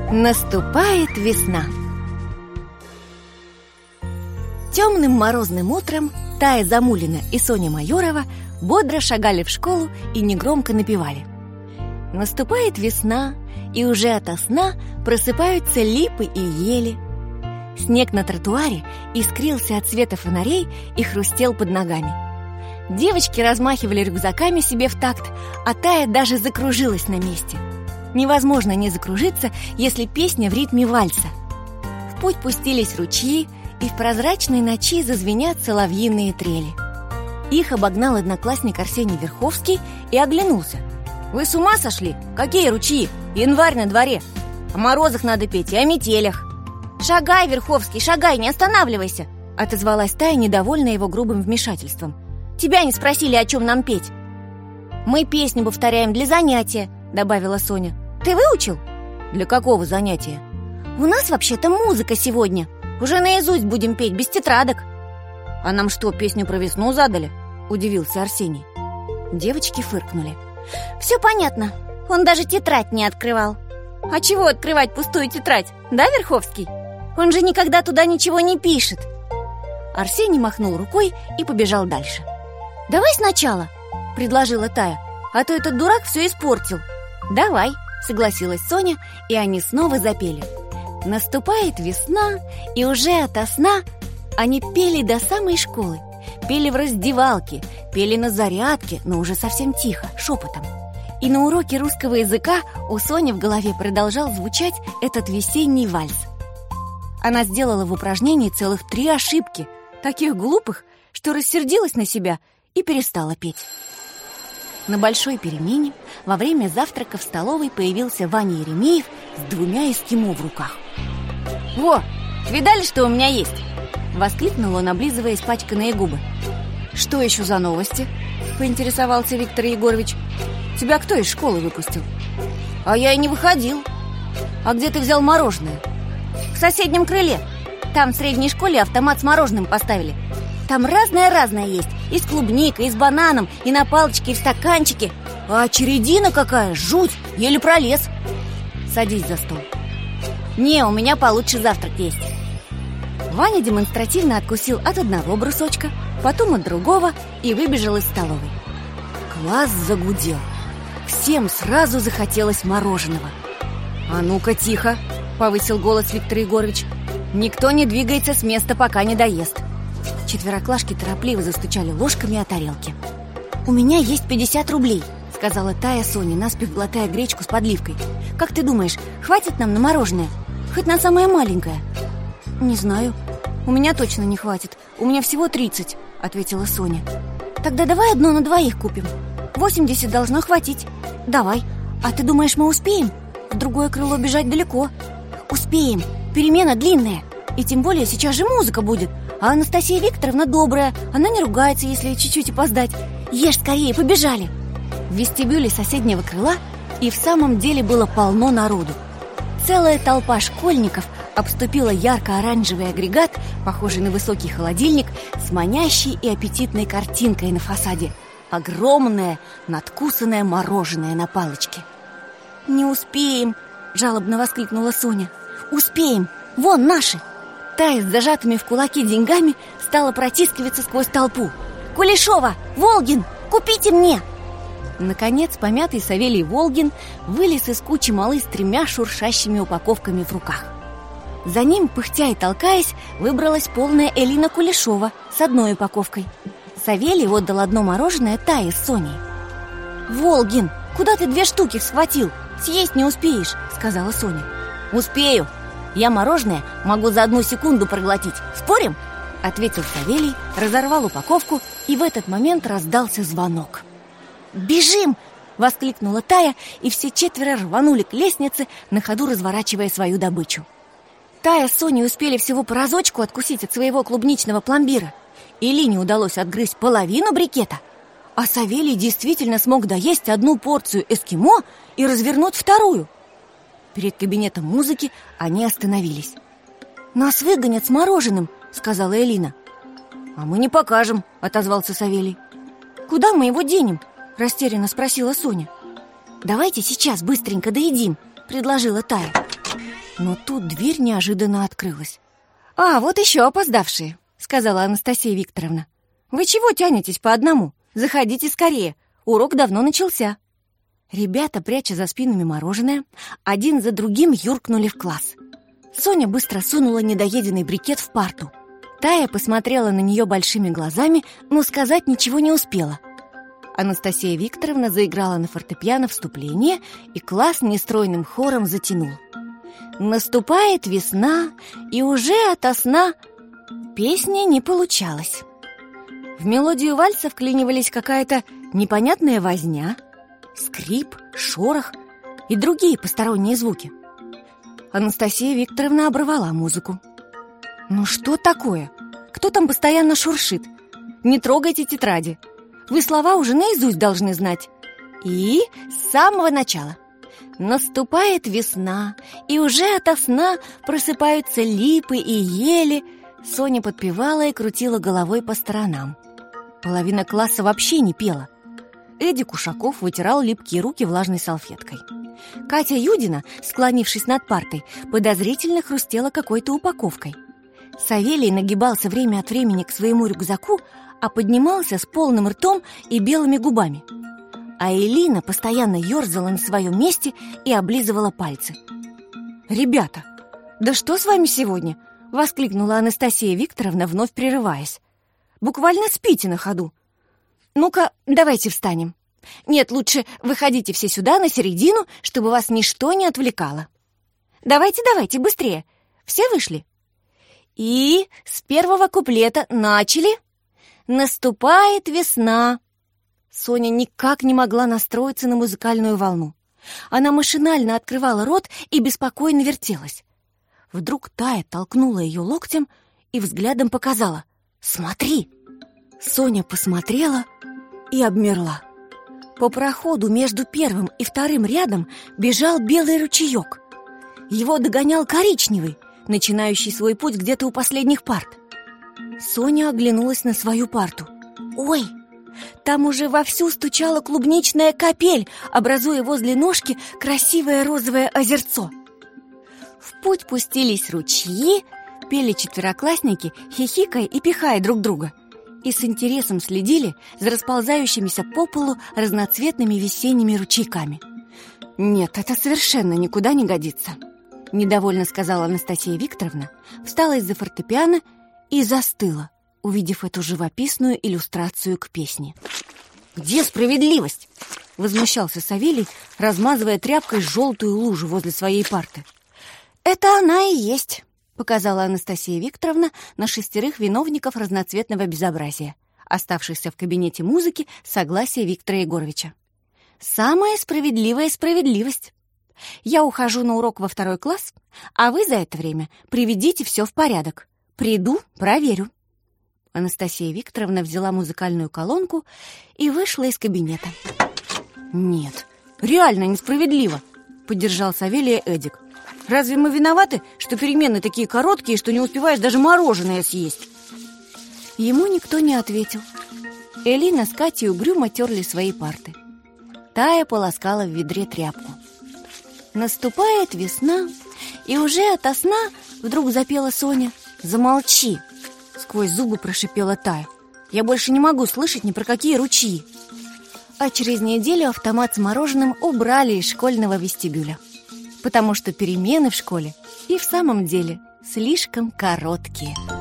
Наступает весна. Темным морозным утром Тая Замулина и Соня Майорова бодро шагали в школу и негромко напевали: наступает весна, и уже ото сна просыпаются липы и ели. Снег на тротуаре искрился от света фонарей и хрустел под ногами. Девочки размахивали рюкзаками себе в такт, а Тая даже закружилась на месте. Невозможно не закружиться, если песня в ритме вальса. В путь пустились ручьи, и в прозрачной ночи зазвенят соловьиные трели. Их обогнал одноклассник Арсений Верховский и оглянулся. «Вы с ума сошли? Какие ручьи? Январь на дворе! О морозах надо петь и о метелях!» «Шагай, Верховский, шагай, не останавливайся!» — отозвалась Тая, недовольная его грубым вмешательством. «Тебя не спросили, о чем нам петь!» «Мы песню повторяем для занятия», — добавила Соня. «Ты выучил?» «Для какого занятия?» «У нас вообще-то музыка сегодня. Уже наизусть будем петь, без тетрадок». «А нам что, песню про весну задали?» — удивился Арсений. Девочки фыркнули. «Все понятно. Он даже тетрадь не открывал». «А чего открывать пустую тетрадь? Да, Верховский? Он же никогда туда ничего не пишет». Арсений махнул рукой и побежал дальше. «Давай сначала», — предложила Тая, «а то этот дурак все испортил». «Давай», — согласилась Соня, и они снова запели. Наступает весна, и уже ото сна. Они пели до самой школы. Пели в раздевалке, пели на зарядке, но уже совсем тихо, шепотом. И на уроке русского языка у Сони в голове продолжал звучать этот весенний вальс. Она сделала в упражнении целых 3 ошибки, таких глупых, что рассердилась на себя и перестала петь. На большой перемене во время завтрака в столовой появился Ваня Еремеев с 2 эскимо в руках. «Во, видали, что у меня есть?» — воскликнул он, облизывая испачканные губы. «Что еще за новости?» — поинтересовался Виктор Егорович. «Тебя кто из школы выпустил?» «А я и не выходил». «А где ты взял мороженое?» «В соседнем крыле. Там в средней школе автомат с мороженым поставили. Там разное-разное есть. И с клубникой, и с бананом, и на палочке, и в стаканчике. А очередина какая, жуть, еле пролез». «Садись за стол». «Не, у меня получше завтрак есть». Ваня демонстративно откусил от одного брусочка, потом от другого и выбежал из столовой. Класс загудел. Всем сразу захотелось мороженого. «А ну-ка, тихо!» — повысил голос Виктор Егорович. «Никто не двигается с места, пока не доест». Четвероклашки торопливо застучали ложками о тарелки. «У меня есть 50 рублей», — сказала Тая Соне, наспех глотая гречку с подливкой. «Как ты думаешь, хватит нам на мороженое? Хоть на самое маленькое?» «Не знаю. У меня точно не хватит. У меня всего 30», — ответила Соня. «Тогда давай одно на 2 купим. 80 должно хватить. Давай. А ты думаешь, мы успеем? В другое крыло бежать далеко». «Успеем. Перемена длинная. И тем более сейчас же музыка будет. А Анастасия Викторовна добрая. Она не ругается, если чуть-чуть опоздать. Ешь скорее, побежали». В вестибюле соседнего крыла и в самом деле было полно народу. Целая толпа школьников обступила ярко-оранжевый агрегат, похожий на высокий холодильник, с манящей и аппетитной картинкой на фасаде. Огромное, надкусанное мороженое на палочке. «Не успеем!» — жалобно воскликнула Соня. «Успеем! Вон наши!» Тая с зажатыми в кулаки деньгами стала протискиваться сквозь толпу. «Кулешова! Волгин! Купите мне!» Наконец, помятый Савелий Волгин вылез из кучи малы с 3 шуршащими упаковками в руках. За ним, пыхтя и толкаясь, выбралась полная Элина Кулешова с 1 упаковкой. Савелий отдал одно мороженое Тае с Соней. «Волгин, куда ты 2 штуки схватил? Съесть не успеешь», — сказала Соня. «Успею. Я мороженое могу за 1 секунду проглотить. Спорим?» — ответил Савелий, разорвал упаковку, и в этот момент раздался звонок. «Бежим!» — воскликнула Тая, и все 4 рванули к лестнице, на ходу разворачивая свою добычу. Тая с Соней успели всего по разочку откусить от своего клубничного пломбира. Элине удалось отгрызть половину брикета, а Савелий действительно смог доесть 1 порцию эскимо и развернуть 2. Перед кабинетом музыки они остановились. «Нас выгонят с мороженым», — сказала Элина. «А мы не покажем», — отозвался Савелий. «Куда мы его денем?» — растерянно спросила Соня. «Давайте сейчас быстренько доедим», — предложила Тая. Но тут дверь неожиданно открылась. «А, вот еще опоздавшие», — сказала Анастасия Викторовна. «Вы чего тянетесь по одному? Заходите скорее, урок давно начался». Ребята, пряча за спинами мороженое, один за другим юркнули в класс. Соня быстро сунула недоеденный брикет в парту. Тая посмотрела на нее большими глазами, но сказать ничего не успела. Анастасия Викторовна заиграла на фортепиано вступление, и класс нестройным хором затянул. «Наступает весна, и уже ото сна...» Песня не получалась. В мелодию вальса вклинивались какая-то непонятная возня, скрип, шорох и другие посторонние звуки. Анастасия Викторовна оборвала музыку. «Ну что такое? Кто там постоянно шуршит? Не трогайте тетради. Вы слова уже наизусть должны знать. И с самого начала. Наступает весна, и уже ото сна просыпаются липы и ели». Соня подпевала и крутила головой по сторонам. Половина класса вообще не пела. Эдик Ушаков вытирал липкие руки влажной салфеткой. Катя Юдина, склонившись над партой, подозрительно хрустела какой-то упаковкой. Савелий нагибался время от времени к своему рюкзаку, а поднимался с полным ртом и белыми губами. А Элина постоянно ерзала на своем месте и облизывала пальцы. «Ребята, да что с вами сегодня?» — воскликнула Анастасия Викторовна, вновь прерываясь. «Буквально спите на ходу. Ну-ка, давайте встанем. Нет, лучше выходите все сюда, на середину, чтобы вас ничто не отвлекало. Давайте, быстрее. Все вышли? И с первого куплета начали. Наступает весна». Соня никак не могла настроиться на музыкальную волну. Она машинально открывала рот и беспокойно вертелась. Вдруг Тая толкнула ее локтем и взглядом показала: «Смотри!» Соня посмотрела и обмерла. По проходу между первым и вторым рядом бежал белый ручеек. Его догонял коричневый, начинающий свой путь где-то у последних парт. Соня оглянулась на свою парту. «Ой!» Там уже вовсю стучала клубничная капель, образуя возле ножки красивое розовое озерцо. В путь пустились ручьи, пели четвероклассники, хихикая и пихая друг друга, и с интересом следили за расползающимися по полу разноцветными весенними ручейками. «Нет, это совершенно никуда не годится», — недовольно сказала Анастасия Викторовна, встала из-за фортепиано и застыла, увидев эту живописную иллюстрацию к песне. «Где справедливость?» — возмущался Савелий, размазывая тряпкой желтую лужу возле своей парты. «Это она и есть», — показала Анастасия Викторовна на 6 виновников разноцветного безобразия, оставшихся в кабинете музыки с согласия Виктора Егоровича. «Самая справедливая справедливость. Я ухожу на урок во 2 класс, а вы за это время приведите все в порядок. Приду, проверю». Анастасия Викторовна взяла музыкальную колонку и вышла из кабинета. «Нет, реально несправедливо», — поддержал Савелия Эдик. «Разве мы виноваты, что перемены такие короткие, что не успеваешь даже мороженое съесть?» Ему никто не ответил. Элина с Катей угрюмо терли свои парты. Тая полоскала в ведре тряпку. «Наступает весна, и уже ото сна...» — вдруг запела Соня. «Замолчи!» — сквозь зубы прошипела Тая. «Я больше не могу слышать ни про какие ручьи». А через неделю автомат с мороженым убрали из школьного вестибюля, потому что перемены в школе и в самом деле слишком короткие.